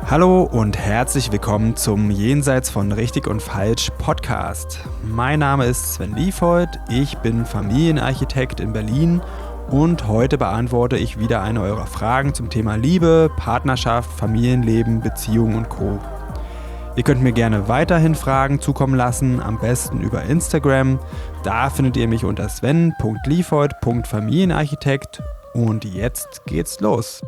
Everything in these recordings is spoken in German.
Hallo und herzlich willkommen zum Jenseits von Richtig und Falsch Podcast. Mein Name ist Sven Liefhold, ich bin Familienarchitekt in Berlin und heute beantworte ich wieder eine eurer Fragen zum Thema Liebe, Partnerschaft, Familienleben, Beziehungen und Co. Ihr könnt mir gerne weiterhin Fragen zukommen lassen, am besten über Instagram. Da findet ihr mich unter sven.liefhold.familienarchitekt und jetzt geht's los.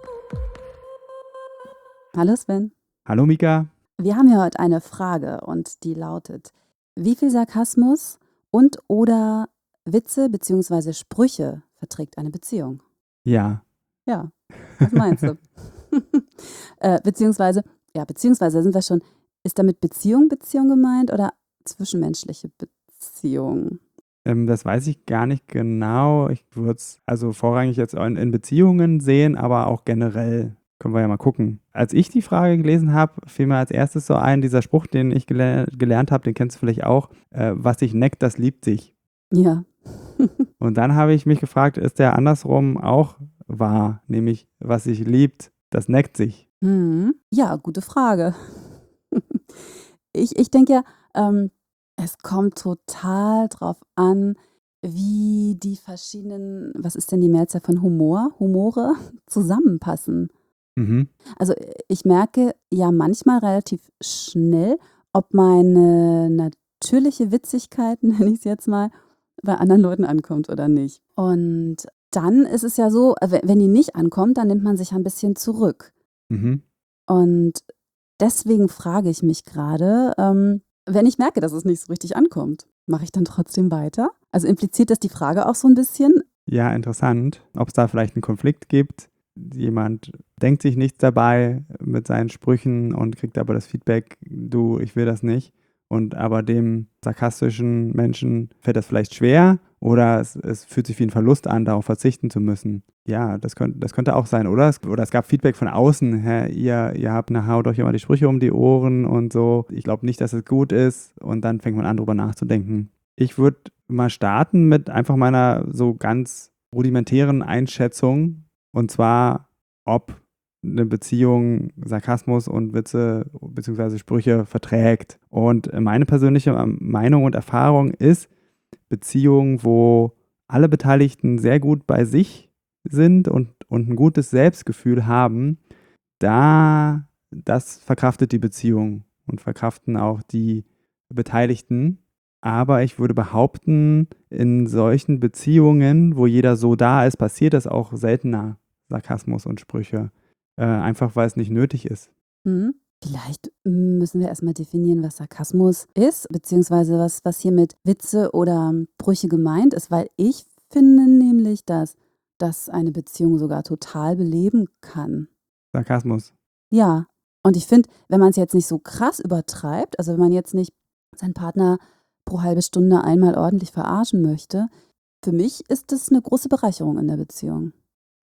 Hallo Sven. Hallo Mika. Wir haben hier heute eine Frage und die lautet: Wie viel Sarkasmus und oder Witze bzw. Sprüche verträgt eine Beziehung? Ja. Ja, was meinst du? beziehungsweise sind wir schon, ist damit Beziehung gemeint oder zwischenmenschliche Beziehung? Das weiß ich gar nicht genau. Ich würde es also vorrangig jetzt in Beziehungen sehen, aber auch generell. Können wir ja mal gucken. Als ich die Frage gelesen habe, fiel mir als erstes so ein, dieser Spruch, den ich gelernt habe, den kennst du vielleicht auch, was sich neckt, das liebt sich. Ja. Und dann habe ich mich gefragt, ist der andersrum auch wahr? Nämlich, was sich liebt, das neckt sich. Ja, gute Frage. Ich denke ja, es kommt total drauf an, wie die verschiedenen, was ist denn die Mehrzahl von Humore zusammenpassen. Mhm. Also ich merke ja manchmal relativ schnell, ob meine natürliche Witzigkeit, nenne ich es jetzt mal, bei anderen Leuten ankommt oder nicht. Und dann ist es ja so, wenn die nicht ankommt, dann nimmt man sich ein bisschen zurück. Mhm. Und deswegen frage ich mich gerade, wenn ich merke, dass es nicht so richtig ankommt, mache ich dann trotzdem weiter? Also impliziert das die Frage auch so ein bisschen? Ja, interessant. Ob es da vielleicht einen Konflikt gibt. Jemand denkt sich nichts dabei mit seinen Sprüchen und kriegt aber das Feedback, du, ich will das nicht. Und aber dem sarkastischen Menschen fällt das vielleicht schwer oder es fühlt sich wie ein Verlust an, darauf verzichten zu müssen. Ja, das könnte auch sein, oder? Oder es gab Feedback von außen, ihr habt haut euch immer die Sprüche um die Ohren und so. Ich glaube nicht, dass es gut ist und dann fängt man an, drüber nachzudenken. Ich würde mal starten mit einfach meiner so ganz rudimentären Einschätzung. Und zwar, ob eine Beziehung Sarkasmus und Witze bzw. Sprüche verträgt. Und meine persönliche Meinung und Erfahrung ist, Beziehungen, wo alle Beteiligten sehr gut bei sich sind und ein gutes Selbstgefühl haben, das verkraftet die Beziehung und verkraften auch die Beteiligten. Aber ich würde behaupten, in solchen Beziehungen, wo jeder so da ist, passiert das auch seltener, Sarkasmus und Sprüche. Einfach weil es nicht nötig ist. Vielleicht müssen wir erstmal definieren, was Sarkasmus ist, beziehungsweise was hier mit Witze oder Brüche gemeint ist, weil ich finde nämlich, dass das eine Beziehung sogar total beleben kann. Sarkasmus. Ja, und ich finde, wenn man es jetzt nicht so krass übertreibt, also wenn man jetzt nicht seinen Partner pro halbe Stunde einmal ordentlich verarschen möchte, für mich ist das eine große Bereicherung in der Beziehung.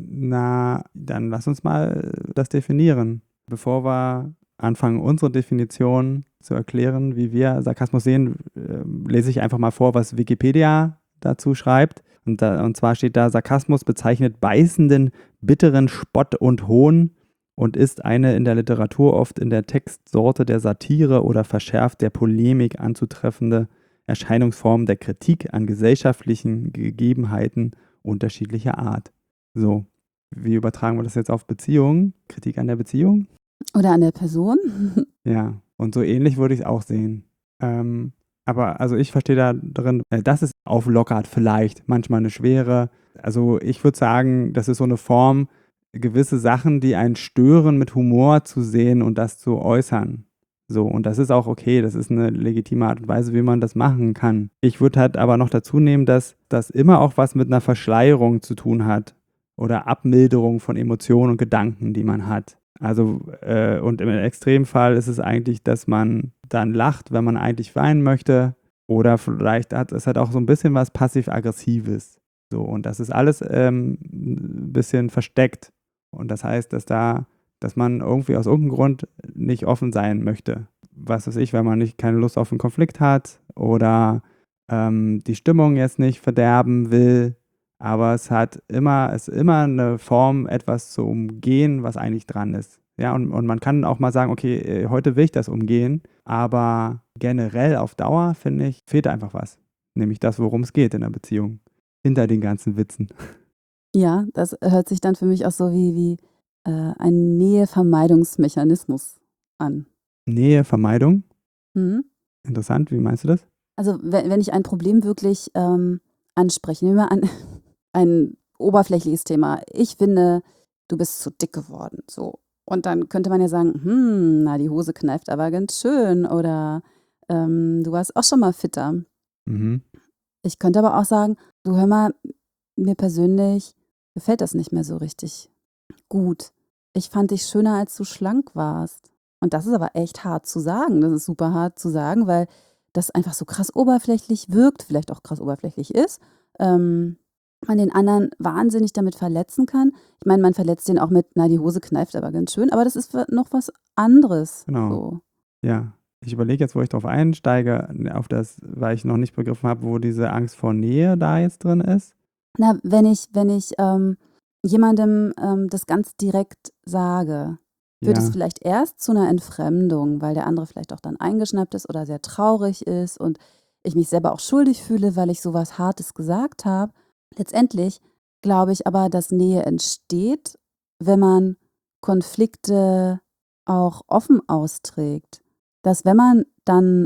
Na, dann lass uns mal das definieren. Bevor wir anfangen, unsere Definition zu erklären, wie wir Sarkasmus sehen, lese ich einfach mal vor, was Wikipedia dazu schreibt. Und zwar steht da, Sarkasmus bezeichnet beißenden, bitteren Spott und Hohn und ist eine in der Literatur oft in der Textsorte der Satire oder verschärft der Polemik anzutreffende Erscheinungsform der Kritik an gesellschaftlichen Gegebenheiten unterschiedlicher Art. So, wie übertragen wir das jetzt auf Beziehungen? Kritik an der Beziehung? Oder an der Person? Ja, und so ähnlich würde ich es auch sehen. Aber also ich verstehe da drin, dass es auflockert vielleicht, manchmal eine Schwere. Also ich würde sagen, das ist so eine Form, gewisse Sachen, die einen stören, mit Humor zu sehen und das zu äußern. So, und das ist auch okay, das ist eine legitime Art und Weise, wie man das machen kann. Ich würde halt aber noch dazu nehmen, dass das immer auch was mit einer Verschleierung zu tun hat oder Abmilderung von Emotionen und Gedanken, die man hat. Also, und im Extremfall ist es eigentlich, dass man dann lacht, wenn man eigentlich weinen möchte. Oder vielleicht hat es halt auch so ein bisschen was Passiv-Aggressives. So, und das ist alles ein bisschen versteckt. Und das heißt, dass man irgendwie aus irgendeinem Grund nicht offen sein möchte. Was weiß ich, wenn man keine Lust auf einen Konflikt hat oder die Stimmung jetzt nicht verderben will. Aber es ist immer eine Form, etwas zu umgehen, was eigentlich dran ist. Ja, und man kann auch mal sagen, okay, heute will ich das umgehen, aber generell auf Dauer, finde ich, fehlt da einfach was. Nämlich das, worum es geht in der Beziehung. Hinter den ganzen Witzen. Ja, das hört sich dann für mich auch so wie ein Nähevermeidungsmechanismus an. Nähevermeidung, Mhm. interessant, wie meinst du das? Also, wenn ich ein Problem wirklich, anspreche, nehmen wir mal an, ein oberflächliches Thema. Ich finde, du bist zu dick geworden, so. Und dann könnte man ja sagen: na, die Hose kneift aber ganz schön“ oder, „Du warst auch schon mal fitter.“ Mhm. Ich könnte aber auch sagen: „Du, hör mal, mir persönlich gefällt das nicht mehr so richtig gut. Ich fand dich schöner, als du schlank warst.“ Und das ist aber echt hart zu sagen. Das ist super hart zu sagen, weil das einfach so krass oberflächlich wirkt, vielleicht auch krass oberflächlich ist, man den anderen wahnsinnig damit verletzen kann. Ich meine, man verletzt den auch mit: „Na, die Hose kneift aber ganz schön“, aber das ist noch was anderes, Genau. so. Ja. Ich überlege jetzt, wo ich drauf einsteige, auf das, weil ich noch nicht begriffen habe, wo diese Angst vor Nähe da jetzt drin ist. Na, wenn ich, jemandem, das ganz direkt sage, führt es Ja. vielleicht erst zu einer Entfremdung, weil der andere vielleicht auch dann eingeschnappt ist oder sehr traurig ist und ich mich selber auch schuldig fühle, weil ich so was Hartes gesagt habe. Letztendlich glaube ich aber, dass Nähe entsteht, wenn man Konflikte auch offen austrägt. Dass wenn man dann,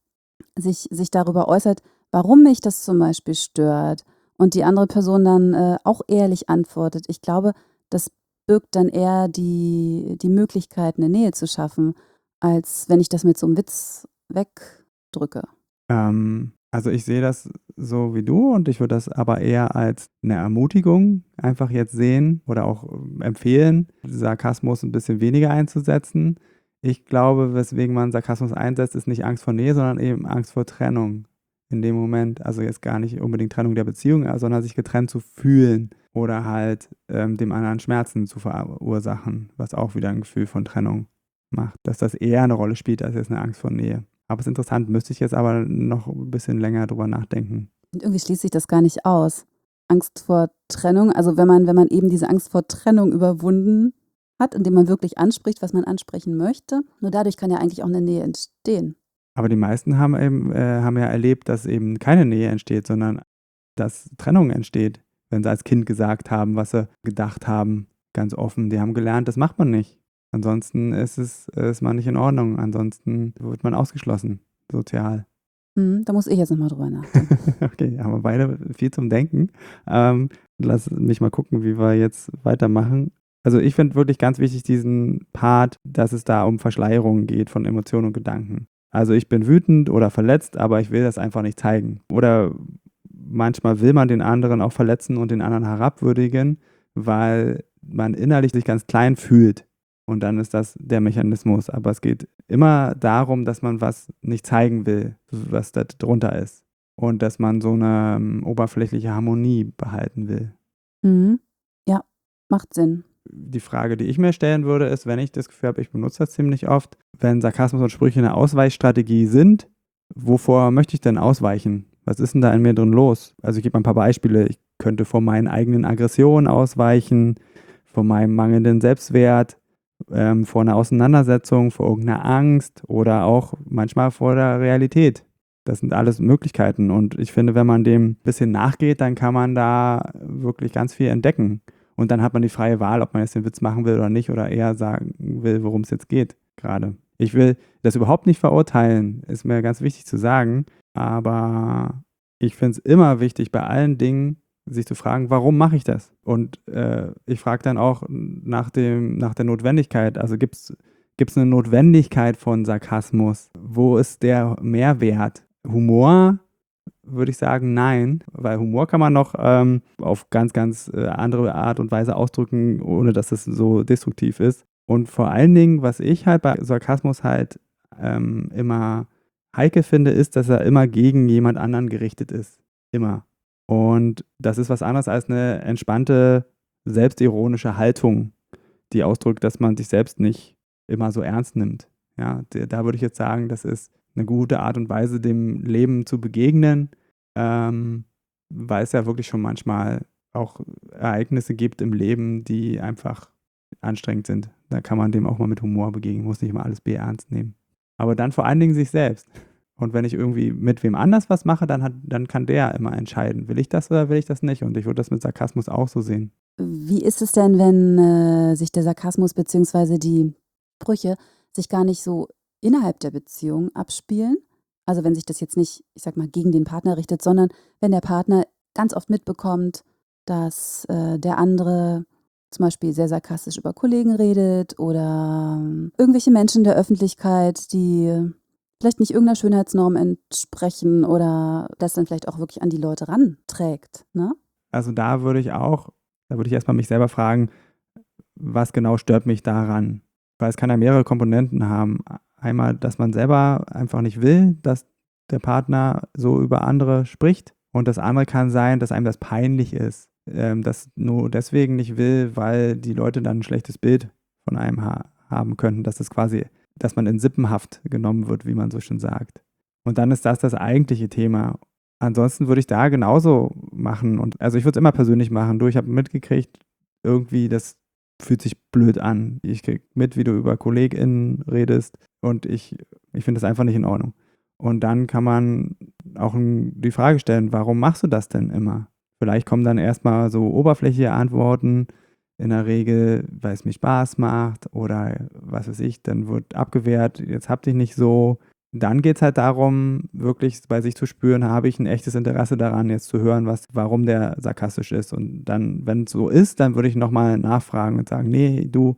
sich darüber äußert, warum mich das zum Beispiel stört und die andere Person dann, auch ehrlich antwortet. Ich glaube, das birgt dann eher die Möglichkeit, 'ne Nähe zu schaffen, als wenn ich das mit so 'm Witz wegdrücke. Also ich sehe das so wie du und ich würde das aber eher als eine Ermutigung einfach jetzt sehen oder auch empfehlen, Sarkasmus ein bisschen weniger einzusetzen. Ich glaube, weswegen man Sarkasmus einsetzt, ist nicht Angst vor Nähe, sondern eben Angst vor Trennung in dem Moment. Also jetzt gar nicht unbedingt Trennung der Beziehung, sondern sich getrennt zu fühlen oder halt dem anderen Schmerzen zu verursachen, was auch wieder ein Gefühl von Trennung macht. Dass das eher eine Rolle spielt als jetzt eine Angst vor Nähe. Aber es ist interessant, müsste ich jetzt aber noch ein bisschen länger drüber nachdenken. Und irgendwie schließt sich das gar nicht aus. Angst vor Trennung, also wenn man eben diese Angst vor Trennung überwunden hat, indem man wirklich anspricht, was man ansprechen möchte, nur dadurch kann ja eigentlich auch 'ne Nähe entstehen. Aber die meisten haben ja erlebt, dass eben keine Nähe entsteht, sondern dass Trennung entsteht, wenn sie als Kind gesagt haben, was sie gedacht haben, ganz offen. Die haben gelernt, das macht man nicht. Ansonsten ist man nicht in Ordnung. Ansonsten wird man ausgeschlossen, sozial. Da muss ich jetzt noch mal drüber nachdenken. Okay, haben wir beide viel zum Denken. Lass mich mal gucken, wie wir jetzt weitermachen. Also ich finde wirklich ganz wichtig diesen Part, dass es da um Verschleierungen geht von Emotionen und Gedanken. Also ich bin wütend oder verletzt, aber ich will das einfach nicht zeigen. Oder manchmal will man den anderen auch verletzen und den anderen herabwürdigen, weil man innerlich sich ganz klein fühlt. Und dann ist das der Mechanismus. Aber es geht immer darum, dass man was nicht zeigen will, was da drunter ist. Und dass man so eine oberflächliche Harmonie behalten will. Mhm. Ja, macht Sinn. Die Frage, die ich mir stellen würde, ist, wenn ich das Gefühl habe, ich benutze das ziemlich oft, wenn Sarkasmus und Sprüche eine Ausweichstrategie sind, wovor möchte ich denn ausweichen? Was ist denn da in mir drin los? Also ich gebe mal ein paar Beispiele. Ich könnte vor meinen eigenen Aggressionen ausweichen, vor meinem mangelnden Selbstwert, vor einer Auseinandersetzung, vor irgendeiner Angst oder auch manchmal vor der Realität. Das sind alles Möglichkeiten. Und ich finde, wenn man dem ein bisschen nachgeht, dann kann man da wirklich ganz viel entdecken. Und dann hat man die freie Wahl, ob man jetzt den Witz machen will oder nicht oder eher sagen will, worum es jetzt geht gerade. Ich will das überhaupt nicht verurteilen, ist mir ganz wichtig zu sagen. Aber ich finde es immer wichtig, bei allen Dingen sich zu fragen, warum mache ich das? Und ich frage dann auch nach der Notwendigkeit. Also gibt es eine Notwendigkeit von Sarkasmus? Wo ist der Mehrwert? Humor würde ich sagen, nein, weil Humor kann man noch auf ganz, ganz andere Art und Weise ausdrücken, ohne dass es so destruktiv ist. Und vor allen Dingen, was ich halt bei Sarkasmus halt immer heikel finde, ist, dass er immer gegen jemand anderen gerichtet ist. Immer. Und das ist was anderes als eine entspannte, selbstironische Haltung, die ausdrückt, dass man sich selbst nicht immer so ernst nimmt. Ja, da würde ich jetzt sagen, das ist eine gute Art und Weise, dem Leben zu begegnen, weil es ja wirklich schon manchmal auch Ereignisse gibt im Leben, die einfach anstrengend sind, Da kann man dem auch mal mit Humor begegnen, muss nicht immer alles ernst nehmen. Aber dann vor allen Dingen sich selbst. Und wenn ich irgendwie mit wem anders was mache, dann kann der immer entscheiden, will ich das oder will ich das nicht? Und ich würde das mit Sarkasmus auch so sehen. Wie ist es denn, wenn sich der Sarkasmus bzw. die Sprüche sich gar nicht so innerhalb der Beziehung abspielen? Also wenn sich das jetzt nicht, ich sag mal, gegen den Partner richtet, sondern wenn der Partner ganz oft mitbekommt, dass der andere zum Beispiel sehr sarkastisch über Kollegen redet oder irgendwelche Menschen der Öffentlichkeit, die vielleicht nicht irgendeiner Schönheitsnorm entsprechen oder das dann vielleicht auch wirklich an die Leute ranträgt, ne? Also da würde ich erstmal mich selber fragen, was genau stört mich daran? Weil es kann ja mehrere Komponenten haben. Einmal, dass man selber einfach nicht will, dass der Partner so über andere spricht. Und das andere kann sein, dass einem das peinlich ist. Das nur deswegen nicht will, weil die Leute dann ein schlechtes Bild von einem haben könnten. Dass man in Sippenhaft genommen wird, wie man so schön sagt. Und dann ist das eigentliche Thema. Ansonsten würde ich da genauso machen. Also ich würde es immer persönlich machen. Ich habe mitgekriegt, irgendwie, das fühlt sich blöd an. Ich kriege mit, wie du über KollegInnen redest und ich finde das einfach nicht in Ordnung. Und dann kann man auch die Frage stellen, warum machst du das denn immer? Vielleicht kommen dann erstmal so oberflächliche Antworten, in der Regel, weil es mir Spaß macht oder was weiß ich, dann wird abgewehrt, jetzt hab dich nicht so. Dann geht es halt darum, wirklich bei sich zu spüren, habe ich ein echtes Interesse daran, jetzt zu hören, warum der sarkastisch ist. Und dann, wenn es so ist, dann würde ich nochmal nachfragen und sagen, nee, du,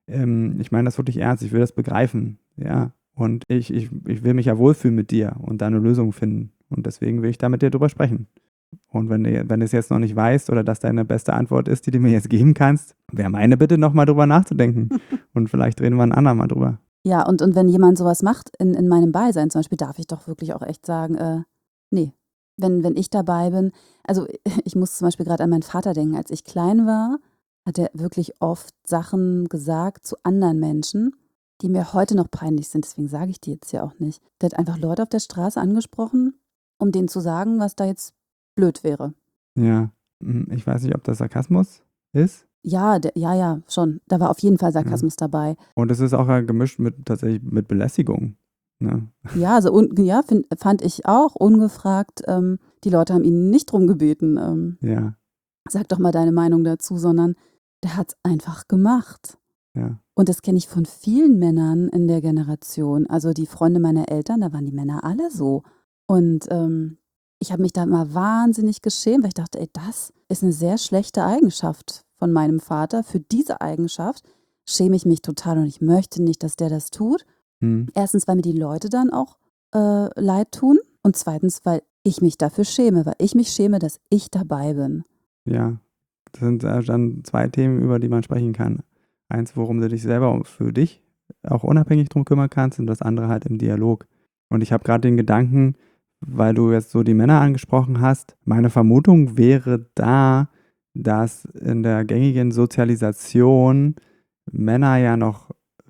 ich meine das wirklich ernst, ich will das begreifen, ja. Und ich will mich ja wohlfühlen mit dir und da eine Lösung finden. Und deswegen will ich da mit dir drüber sprechen. Und wenn du es jetzt noch nicht weißt oder das deine beste Antwort ist, die du mir jetzt geben kannst, wäre meine Bitte, nochmal drüber nachzudenken. Und vielleicht reden wir ein andermal drüber. Ja, und wenn jemand sowas macht in meinem Beisein zum Beispiel, darf ich doch wirklich auch echt sagen, nee, wenn ich dabei bin. Also ich muss zum Beispiel gerade an meinen Vater denken. Als ich klein war, hat er wirklich oft Sachen gesagt zu anderen Menschen, die mir heute noch peinlich sind. Deswegen sage ich die jetzt ja auch nicht. Der hat einfach Leute auf der Straße angesprochen, um denen zu sagen, was da jetzt blöd wäre. Ja, ich weiß nicht, ob das Sarkasmus ist. Ja, ja, schon. Da war auf jeden Fall Sarkasmus dabei. Und es ist auch gemischt tatsächlich mit Belästigung. Ne? Ja, also fand ich auch ungefragt. Die Leute haben ihn nicht drum gebeten. Ja, Sag doch mal deine Meinung dazu, sondern der hat es einfach gemacht. ja. Und das kenne ich von vielen Männern in der Generation. Also die Freunde meiner Eltern, da waren die Männer alle so. Und ich habe mich da immer wahnsinnig geschämt, weil ich dachte, ey, das ist eine sehr schlechte Eigenschaft von meinem Vater. Für diese Eigenschaft schäme ich mich total und ich möchte nicht, dass der das tut. Erstens, weil mir die Leute dann auch leid tun und zweitens, weil ich mich dafür schäme, weil ich mich schäme, dass ich dabei bin. Ja, das sind dann zwei Themen, über die man sprechen kann. Eins, worum du dich selber für dich auch unabhängig drum kümmern kannst und das andere halt im Dialog. Und ich habe gerade den Gedanken, weil du jetzt so die Männer angesprochen hast, meine Vermutung wäre da, dass in der gängigen Sozialisation Männer ja noch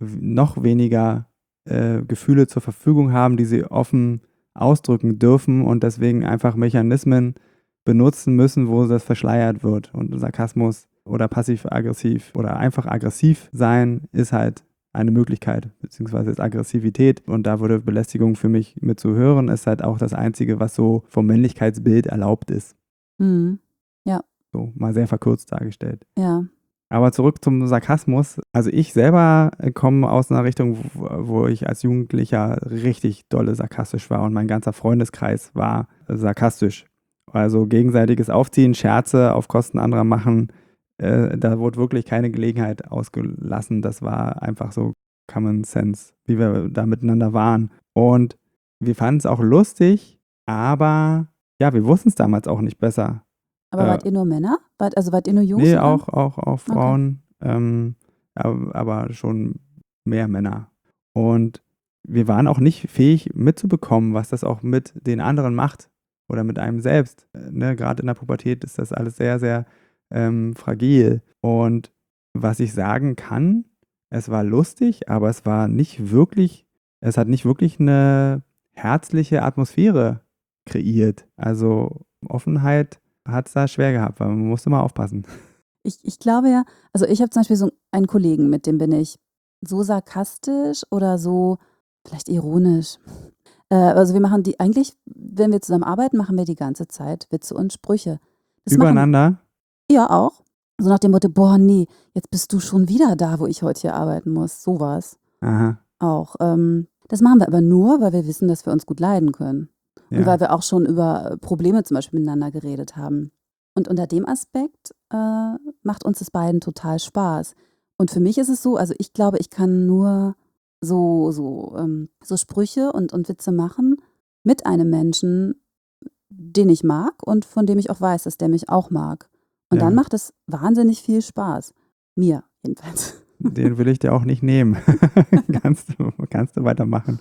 weniger Gefühle zur Verfügung haben, die sie offen ausdrücken dürfen und deswegen einfach Mechanismen benutzen müssen, wo das verschleiert wird. Und Sarkasmus oder passiv-aggressiv oder einfach aggressiv sein ist halt eine Möglichkeit, beziehungsweise ist Aggressivität. Und da würde Belästigung für mich mit zu hören, ist halt auch das Einzige, was so vom Männlichkeitsbild erlaubt ist. Mhm. Ja. So mal sehr verkürzt dargestellt. Ja. Aber zurück zum Sarkasmus. Also ich selber komme aus einer Richtung, wo ich als Jugendlicher richtig dolle sarkastisch war und mein ganzer Freundeskreis war sarkastisch. Also gegenseitiges Aufziehen, Scherze auf Kosten anderer machen, da wurde wirklich keine Gelegenheit ausgelassen. Das war einfach so Common Sense, wie wir da miteinander waren. Und wir fanden es auch lustig, aber ja, wir wussten es damals auch nicht besser. Aber wart ihr nur Männer? Wart ihr nur Jungs? Nee, oder? auch Frauen, aber schon mehr Männer. Und wir waren auch nicht fähig mitzubekommen, was das auch mit den anderen macht oder mit einem selbst. Ne? Gerade in der Pubertät ist das alles sehr, sehr fragil. Und was ich sagen kann, es war lustig, aber es hat nicht wirklich eine herzliche Atmosphäre kreiert. Also Offenheit hat es da schwer gehabt, weil man musste mal aufpassen. Ich glaube ja, also ich habe zum Beispiel so einen Kollegen, mit dem bin ich so sarkastisch oder so vielleicht ironisch. Also wir machen die eigentlich, wenn wir zusammen arbeiten, machen wir die ganze Zeit Witze und Sprüche. Das machen Übereinander? ja auch. So nach dem Motto, boah, nee, jetzt bist du schon wieder da, wo ich heute hier arbeiten muss. Sowas Aha, auch. Das machen wir aber nur, weil wir wissen, dass wir uns gut leiden können. Und ja. weil wir auch schon über Probleme zum Beispiel miteinander geredet haben. Und unter dem Aspekt macht uns das beiden total Spaß. Und für mich ist es so, also ich glaube, ich kann nur so Sprüche und Witze machen mit einem Menschen, den ich mag und von dem ich auch weiß, dass der mich auch mag. Und dann Ja. macht es wahnsinnig viel Spaß. Mir jedenfalls. Den will ich dir auch nicht nehmen. kannst du weitermachen.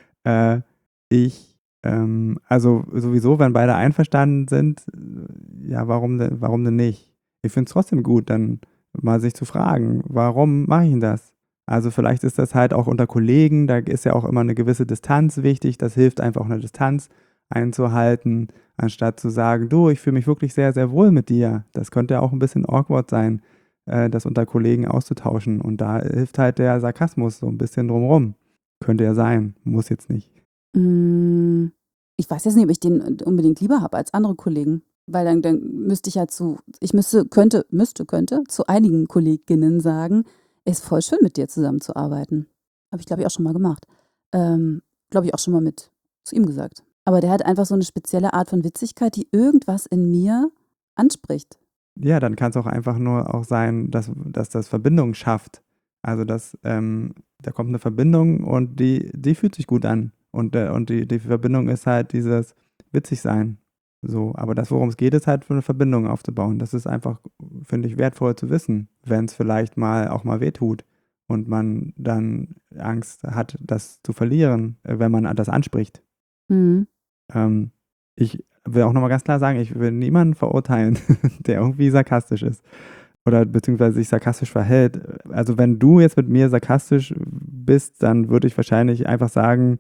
Also sowieso, wenn beide einverstanden sind, ja, warum denn nicht? Ich finde es trotzdem gut, dann mal sich zu fragen, warum mache ich denn das? Also vielleicht ist das halt auch unter Kollegen, da ist ja auch immer eine gewisse Distanz wichtig, das hilft einfach, eine Distanz einzuhalten, anstatt zu sagen, du, ich fühle mich wirklich sehr, sehr wohl mit dir. Das könnte ja auch ein bisschen awkward sein, das unter Kollegen auszutauschen. Und da hilft halt der Sarkasmus so ein bisschen drumherum. Könnte ja sein, muss jetzt nicht. Ich weiß jetzt nicht, ob ich den unbedingt lieber habe als andere Kollegen. Weil dann müsste ich ja könnte zu einigen Kolleginnen sagen, es ist voll schön, mit dir zusammenzuarbeiten. Habe ich, glaube ich, auch schon mal gemacht. Glaube ich, auch schon mal zu ihm gesagt. Aber der hat einfach so eine spezielle Art von Witzigkeit, die irgendwas in mir anspricht. Ja, dann kann es auch einfach nur auch sein, dass das Verbindung schafft. Also da kommt eine Verbindung und die fühlt sich gut an. Und die Verbindung ist halt dieses Witzigsein. So, aber das, worum es geht, ist halt für eine Verbindung aufzubauen. Das ist einfach, finde ich, wertvoll zu wissen, wenn es vielleicht auch mal wehtut und man dann Angst hat, das zu verlieren, wenn man das anspricht. Mhm. Ich will auch nochmal ganz klar sagen, ich will niemanden verurteilen, der irgendwie sarkastisch ist oder beziehungsweise sich sarkastisch verhält. Also wenn du jetzt mit mir sarkastisch bist, dann würde ich wahrscheinlich einfach sagen,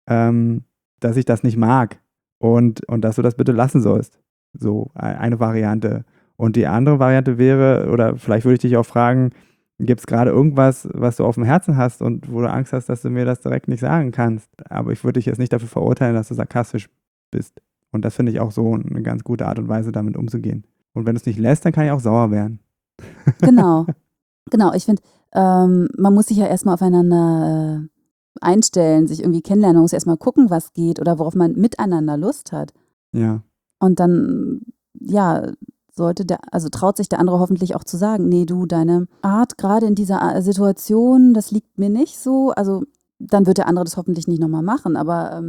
dass ich das nicht mag und dass du das bitte lassen sollst. So eine Variante. Und die andere Variante wäre, oder vielleicht würde ich dich auch fragen, gibt es gerade irgendwas, was du auf dem Herzen hast und wo du Angst hast, dass du mir das direkt nicht sagen kannst? Aber ich würde dich jetzt nicht dafür verurteilen, dass du sarkastisch bist. Und das finde ich auch so eine ganz gute Art und Weise, damit umzugehen. Und wenn du es nicht lässt, dann kann ich auch sauer werden. Genau. Genau, ich finde, man muss sich ja erstmal aufeinander einstellen, sich irgendwie kennenlernen. Man muss erstmal gucken, was geht oder worauf man miteinander Lust hat. Ja. Und dann, ja, traut sich der andere hoffentlich auch zu sagen, nee, du, deine Art gerade in dieser Situation, das liegt mir nicht so. Also dann wird der andere das hoffentlich nicht nochmal machen. Aber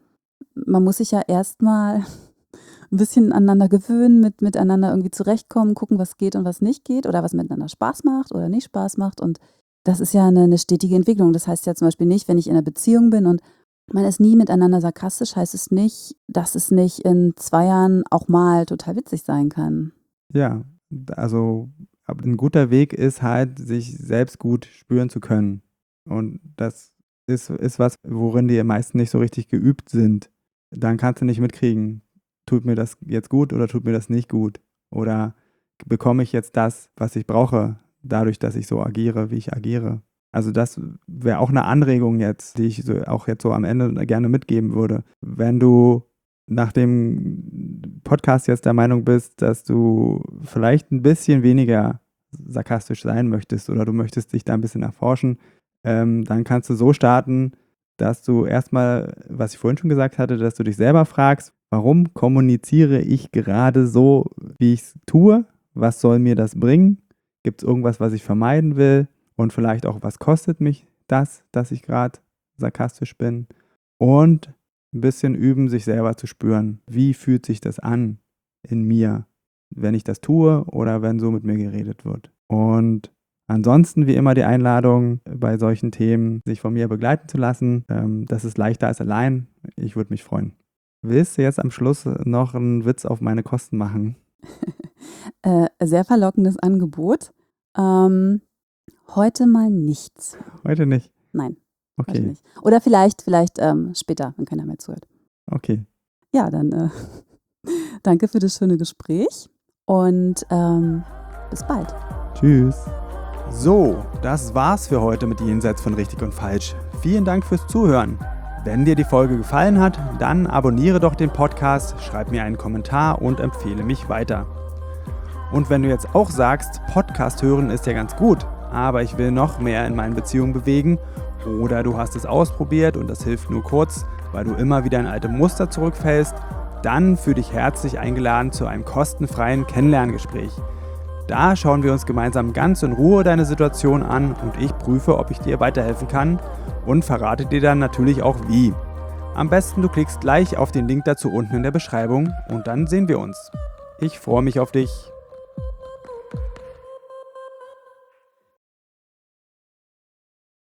man muss sich ja erstmal ein bisschen aneinander gewöhnen, miteinander irgendwie zurechtkommen, gucken, was geht und was nicht geht oder was miteinander Spaß macht oder nicht Spaß macht. Und das ist ja eine stetige Entwicklung. Das heißt ja zum Beispiel nicht, wenn ich in einer Beziehung bin und man ist nie miteinander sarkastisch, heißt es nicht, dass es nicht in 2 Jahren auch mal total witzig sein kann. Ja, also ein guter Weg ist halt, sich selbst gut spüren zu können. Und das ist was, worin die meisten nicht so richtig geübt sind. Dann kannst du nicht mitkriegen, tut mir das jetzt gut oder tut mir das nicht gut? Oder bekomme ich jetzt das, was ich brauche, dadurch, dass ich so agiere, wie ich agiere? Also das wäre auch eine Anregung jetzt, die ich so auch jetzt so am Ende gerne mitgeben würde. Wenn du nach dem Podcast jetzt der Meinung bist, dass du vielleicht ein bisschen weniger sarkastisch sein möchtest oder du möchtest dich da ein bisschen erforschen, dann kannst du so starten, dass du erstmal, was ich vorhin schon gesagt hatte, dass du dich selber fragst, warum kommuniziere ich gerade so, wie ich es tue? Was soll mir das bringen? Gibt es irgendwas, was ich vermeiden will? Und vielleicht auch, was kostet mich das, dass ich gerade sarkastisch bin? Und ein bisschen üben, sich selber zu spüren. Wie fühlt sich das an in mir, wenn ich das tue oder wenn so mit mir geredet wird? Und ansonsten wie immer die Einladung bei solchen Themen, sich von mir begleiten zu lassen. Das ist leichter als allein. Ich würde mich freuen. Willst du jetzt am Schluss noch einen Witz auf meine Kosten machen? Sehr verlockendes Angebot. Heute mal nichts. Heute nicht. Nein, heute Okay. nicht. Oder vielleicht später, wenn keiner mehr zuhört. Okay. Ja, dann danke für das schöne Gespräch und bis bald. Tschüss. So, das war's für heute mit Jenseits von Richtig und Falsch. Vielen Dank fürs Zuhören. Wenn dir die Folge gefallen hat, dann abonniere doch den Podcast, schreib mir einen Kommentar und empfehle mich weiter. Und wenn du jetzt auch sagst, Podcast hören ist ja ganz gut, aber ich will noch mehr in meinen Beziehungen bewegen, oder du hast es ausprobiert und das hilft nur kurz, weil du immer wieder in alte Muster zurückfällst, dann fühl dich herzlich eingeladen zu einem kostenfreien Kennenlerngespräch. Da schauen wir uns gemeinsam ganz in Ruhe deine Situation an und ich prüfe, ob ich dir weiterhelfen kann und verrate dir dann natürlich auch wie. Am besten du klickst gleich auf den Link dazu unten in der Beschreibung und dann sehen wir uns. Ich freue mich auf dich.